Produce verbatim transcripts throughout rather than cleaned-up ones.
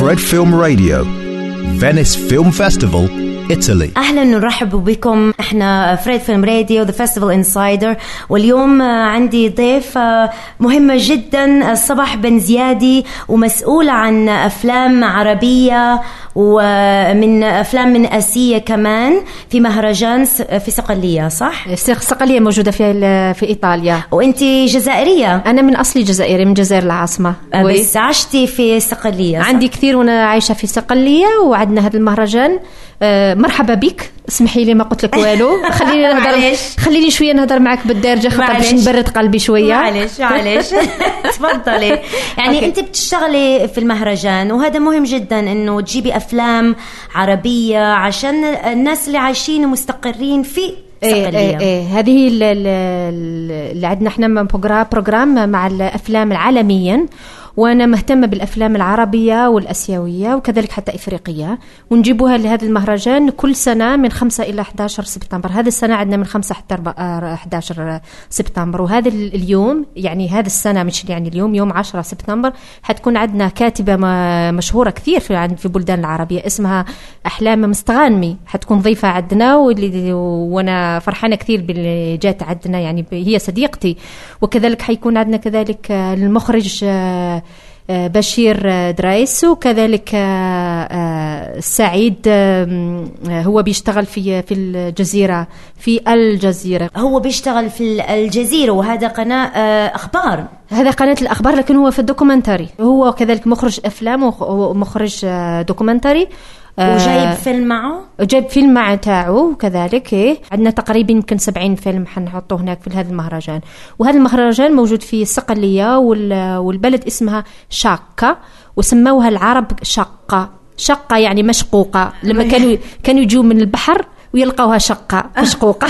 Fred Film Radio, Venice Film Festival, Italy. أهلا ونرحب بكم. إحنا فريد فيلم راديو The Festival Insider، واليوم عندي ضيف مهمة جدا، صباح بن زيادي، ومسؤولة عن أفلام عربية ومن أفلام من آسيا كمان في مهرجان في صقلية، صح؟ صقلية موجودة في في إيطاليا. وأنتي جزائرية؟ أنا من أصلي جزائري، من جزائر العاصمة، بس عشتي في صقلية؟ عندي كثير وأنا عايشة في صقلية، وعندنا هذا المهرجان. أه مرحبا بك، اسمحي لي ما قلت لك والو. خليني نهضر خليني شويه نهضر معك بالدارجه خاطر باش نبرد قلبي شويه. معلش معلش تفضلي. يعني انت بتشتغلي في المهرجان، وهذا مهم جدا انه تجيبي افلام عربيه عشان الناس اللي عايشين ومستقرين في إيه إيه إيه. هذه اللي عندنا احنا بروجرام مع الافلام العالميا، وأنا مهتمة بالأفلام العربية والأسيوية وكذلك حتى إفريقية، ونجيبوها لهذا المهرجان كل سنة من خمسة إلى أحد عشر سبتمبر. هذا السنة عندنا من خمسة حتى أحد عشر سبتمبر، وهذا اليوم يعني هذا السنة مش يعني اليوم يوم عشرة سبتمبر حتكون عندنا كاتبة مشهورة كثير في في بلدان العربية اسمها أحلام مستغانمي، حتكون ضيفة عندنا، وأنا فرحانة كثير باللي جات عندنا، يعني هي صديقتي. وكذلك حيكون عندنا كذلك المخرج بشير درايس، وكذلك سعيد هو بيشتغل في في الجزيرة في الجزيرة هو بيشتغل في الجزيرة، وهذا قناة أخبار، هذا قناة الأخبار، لكن هو في الدوكومنتري. هو كذلك مخرج أفلام ومخرج دوكومنتري، وجايب فيلم معه جايب فيلم معه تاعه كذلك. إيه عندنا تقريبا يمكن سبعين فيلم حنحطه هناك في هذا المهرجان. وهذا المهرجان موجود في الصقلية، والبلد اسمها شاقة، وسموها العرب شقة. شقة يعني مشقوقة، لما كانوا كانوا يجوا من البحر ويلقوها شقة مشقوقة.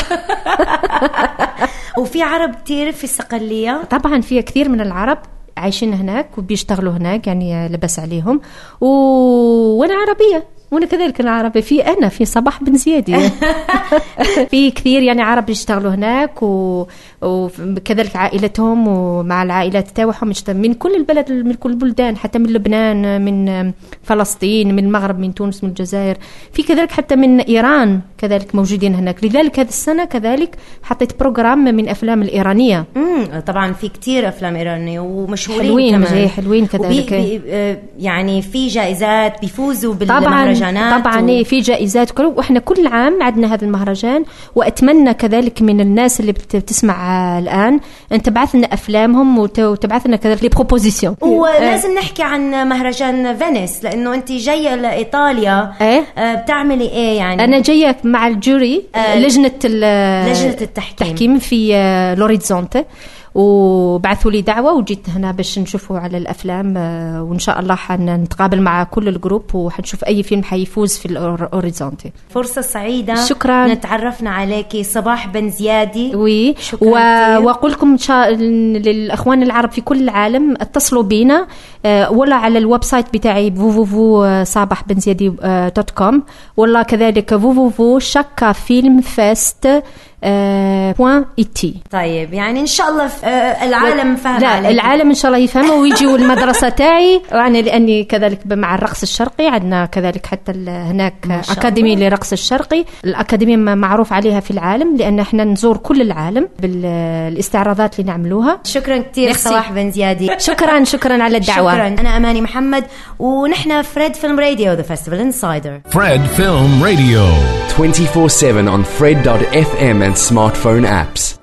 وفي عرب كتير في الصقلية؟ طبعا في كثير من العرب عايشين هناك وبيشتغلوا هناك، يعني لبس عليهم. و... وانا عربية، وانا كذلك انا عربي، في انا في صباح بن زيادي. في كثير يعني عرب يشتغلوا هناك، و... وكذلك عائلتهم ومع العائلات تاعهم من كل البلد، من كل البلدان، حتى من لبنان، من فلسطين، من المغرب، من تونس، من الجزائر، في كذلك حتى من ايران كذلك موجودين هناك. لذلك هذه السنه كذلك حطيت بروجرام من افلام الايرانيه. امم طبعا في كثير افلام ايرانيه ومشهورين حلوين كمان، حلوين كذلك. بي يعني في جائزات بيفوزوا بالمهرجان. طبعا و... في جائزات كل، واحنا كل عام عندنا هذا المهرجان. واتمنى كذلك من الناس اللي بتسمع الان ان تبعث لنا افلامهم وتبعث لنا كذلك لي بروبوزيسيون. ولازم آه. نحكي عن مهرجان فينيس، لانه انت جايه لايطاليا. ايه؟ آه بتعملي ايه يعني؟ انا جايه مع الجوري، آه لجنه لجنه التحكيم, التحكيم في آه لوريزونتي، وبعثوا لي دعوة وجيت هنا باش نشوفوا على الأفلام، وإن شاء الله حنتقابل مع كل الجروب وحنشوف أي فيلم حيفوز في الأوريزونتي. فرصة سعيدة. شكرا. نتعرفنا عليكي صباح بن زيادي. وي. و... وأقول لكم شا... للأخوان العرب في كل العالم اتصلوا بينا، ولا على الويب سايت بتاعي وووو صباح بن زيادي دوت كوم، ولا كذلك وووو شكا فيلم فيست بوان إتي. طيب يعني إن شاء الله العالم فهم. لا عليك. العالم إن شاء الله يفهموا ويجوا المدرسة تاعي، يعني لأني كذلك مع الرقص الشرقي عندنا كذلك حتى هناك أكاديمية للرقص الشرقي. الأكاديمية معروف عليها في العالم لأن إحنا نزور كل العالم بالاستعراضات اللي نعملوها. شكرا كتير صباح بن زيادي. شكرا شكرا على الدعوة. شكرا. أنا أماني محمد، ونحن فريد فيلم راديو The Festival Insider. Fred Film Radio twenty-four seven on fred dot f m and smartphone apps.